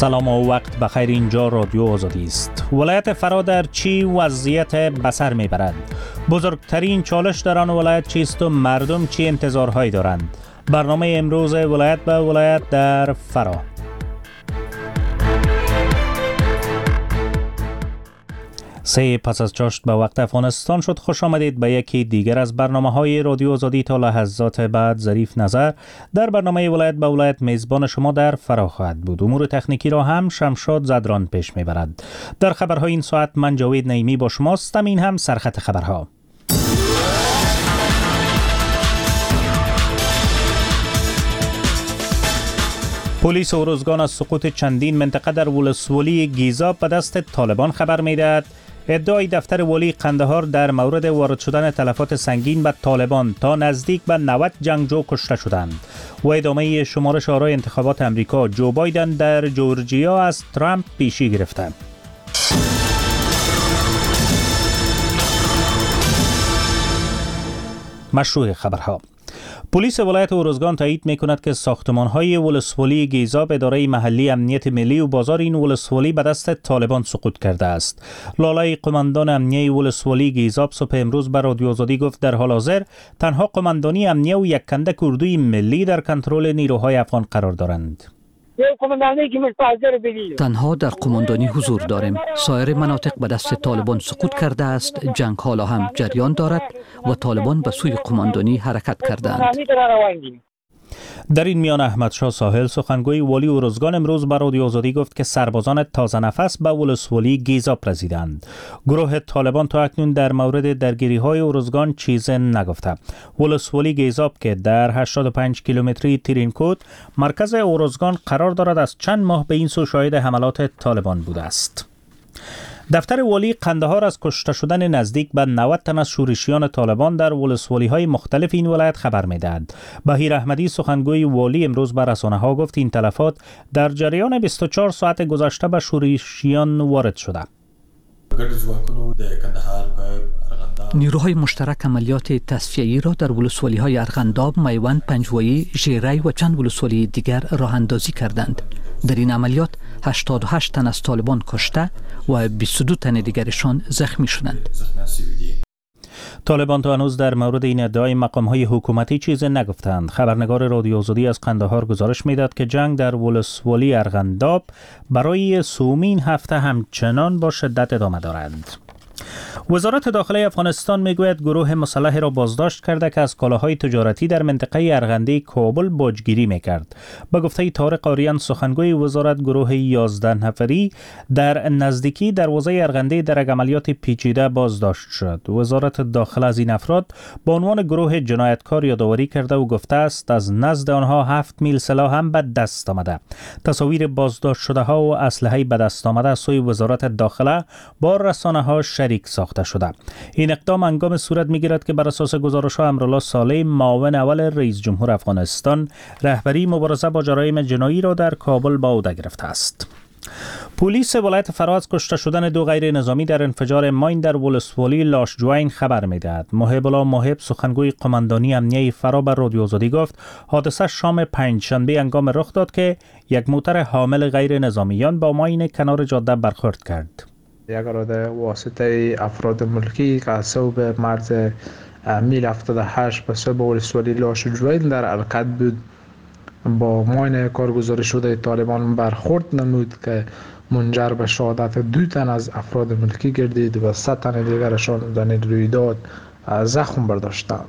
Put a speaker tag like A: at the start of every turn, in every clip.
A: سلام و وقت بخیر. اینجا رادیو آزادی است. ولایت فرا در چی وضعیت بسر میبرد؟ بزرگترین چالش در آن ولایت چیست و مردم چی انتظارهایی دارند؟ برنامه امروز ولایت به ولایت در فرا. سه پس از چاشت به وقت افغانستان شد. خوش آمدید به یکی دیگر از برنامه‌های رادیو آزادی. تا لحظات بعد ظریف نظر در برنامه ولایت به ولایت میزبان شما در فرا خواهد بود. امور تکنیکی را هم شمشاد زدران پیش میبرد. در خبرهای این ساعت من جاوید نعیمی با شماستم. این هم سرخط خبرها. پلیس ارزگان از سقوط چندین منطقه در ولسوالی گیزاب به دست طالبان خبر میدهد. ادعای دفتر والی قندهار در مورد وارد شدن تلفات سنگین به طالبان تا نزدیک به 90 جنگجو کشته شدند. و ادامه شمارش آرای انتخابات امریکا. جو بایدن در جورجیا از ترامپ پیشی گرفته. مشروع خبرها. پلیس ولایت ارزگان تایید می‌کند که ساختمان‌های ولسوالی گیزاب اداره محلی امنیت ملی و بازار این ولسوالی به دست طالبان سقوط کرده است. لالای قماندان امنیه ولسوالی گیزاب صبح امروز به رادیو آزادی گفت در حال حاضر تنها قماندانی امنیه و یک کندک اردوی ملی در کنترل نیروهای افغان قرار دارند.
B: تنها در قماندانی حضور داریم. سایر مناطق به دست طالبان سقوط کرده است. جنگ حالا هم جریان دارد و طالبان به سوی قماندانی حرکت کردند.
A: در این میان احمدشاه ساحل سخنگوی والی ارزگان امروز به رادیو آزادی گفت که سربازان تازه نفس به ولسوالی گیزاب رسیدند. گروه طالبان تا اکنون در مورد درگیری‌های ارزگان چیزی نگفته. ولسوالی گیزاب که در 85 کیلومتری ترینکوت مرکز ارزگان قرار دارد از چند ماه به این سو شاهد حملات طالبان بوده است. دفتر والی قندهار از کشته شدن نزدیک به 90 تن از شورشیان طالبان در ولسوالی‌های مختلف این ولایت خبر می‌دهد. بهیر احمدی سخنگوی والی امروز به رسانه‌ها گفت این تلفات در جریان 24 ساعت گذشته به شورشیان وارد شده.
B: نیروهای مشترک عملیات تصفیه‌ای را در ولسوالی‌های ارغنداب، میوند، پنجوایی، ژیری و چند ولسوالی دیگر راه اندازی کردند. در این عملیات 88 تن از طالبان کشته و 22 تن دیگرشان زخمی شدند.
A: طالبان تا هنوز در مورد این ادعای مقام‌های حکومتی چیزی نگفتند. خبرنگار رادیو آزادی از قندهار گزارش می‌داد که جنگ در ولسوالی ارغنداب برای سومین هفته همچنان با شدت ادامه دارد. وزارت داخله افغانستان میگوید گروه مسلح را بازداشت کرده که از کالاهای تجارتی در منطقه ارغنده کابل باجگیری میکرد. به گفته طارق آریان سخنگوی وزارت، گروه 11 نفری در نزدیکی دروازه ارغنده در یک عملیات پیچیده بازداشت شد. وزارت داخله از این افراد به عنوان گروه جنایتکار یادآوری کرده و گفته است از نزد آنها 7 میل سلاح هم به دست آمده. تصاویر بازداشت شده ها و اسلحه به دست آمده از سوی وزارت داخله با رسانه ها شریک ساخته شده. این اقدام هنگام صورت می‌گیرد که بر اساس گزارش‌ها امرالله صالح، معاون اول رئیس جمهور افغانستان، رهبری مبارزه با جرایم جنایی را در کابل به عهده گرفته است. پلیس ولایت فرا از کشته شدن 2 غیر نظامی در انفجار ماین در ولسوالی لاشجوین خبر می‌دهد. محب الله محب سخنگوی قماندانی امنیه فرا به رادیو آزادی گفت حادثه شام پنجشنبه هنگام رخ داد که یک موتر حامل غیر نظامیان با ماین کنار جاده برخورد کرد.
C: یک اراده واسطه افراد ملکی که از صوب مرز میل 78 به صوب ولسوالی لاشجوین در حرکت بود با ماین کارگزاری شده طالبان برخورد نمود که منجر به شهادت 2 تن از افراد ملکی گردید و 100 تن دیگرشان در این رویداد زخم برداشتند.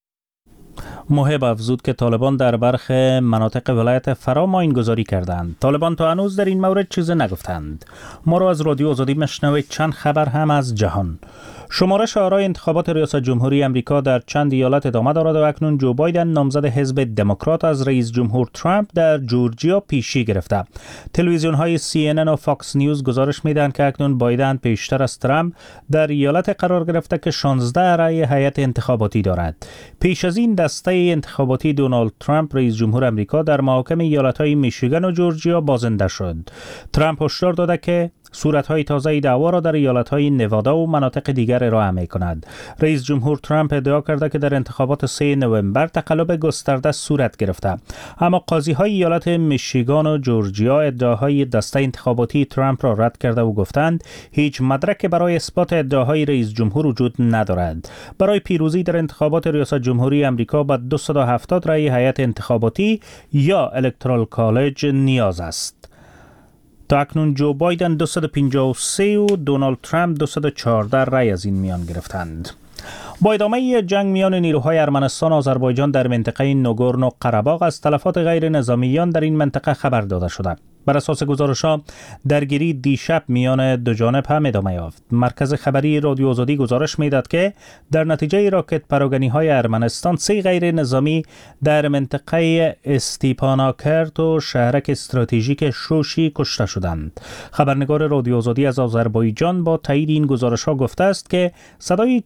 A: محب افزود که طالبان در برخی مناطق ولایت فرا ماین گذاری کردند. طالبان تا هنوز در این مورد چیزی نگفتند. ما را از رادیو آزادی مشنوید چند خبر هم از جهان. شمارش آرای انتخابات ریاست جمهوری امریکا در چند ایالت ادامه دارد و اکنون جو بایدن نامزد حزب دموکرات از رئیس جمهور ترامپ در جورجیا پیشی گرفته. تلویزیون‌های CNN و فاکس نیوز گزارش می‌دهند که اکنون بایدن پیشتر از ترامپ در ایالت قرار گرفته که 16 رأی هیئت انتخاباتی دارد. پیش از این دسته انتخاباتی دونالد ترامپ رئیس جمهور امریکا در محاکم ایالت‌های میشیگان و جورجیا بازنده شد. ترامپ هشدار داده که صورت‌های تازه دعوا را در ایالت‌های نوادا و مناطق دیگر ارائه می‌کند. رئیس جمهور ترامپ ادعا کرده که در انتخابات 3 نوامبر تقلب گسترده صورت گرفته، اما قاضی‌های ایالت میشیگان و جورجیا ادعاهای دسته انتخاباتی ترامپ را رد کرده و گفتند هیچ مدرک برای اثبات ادعاهای رئیس جمهور وجود ندارد. برای پیروزی در انتخابات ریاست جمهوری آمریکا به 270 رأی هیئت انتخاباتی یا الکترال کالج نیاز است. تا اکنون جو بایدن 253 و دونالد ترامپ 214 رأی از این میان گرفتند. با ادامه جنگ میان نیروهای ارمنستان و آذربایجان در منطقه ناگورنو قره‌باغ از تلفات غیر نظامیان در این منطقه خبر داده شده. بر اساس گزارش‌ها درگیری دیشب میان دو جانب هم ادامه یافت. مرکز خبری رادیو آزادی گزارش میداد که در نتیجه راکت پراگنی‌های ارمنستان 3 غیر نظامی در منطقه استیپاناکرت و شهرک استراتژیک شوشی کشته شدند. خبرنگار رادیو آزادی از آذربایجان با تایید این گزارش‌ها گفته است که صدای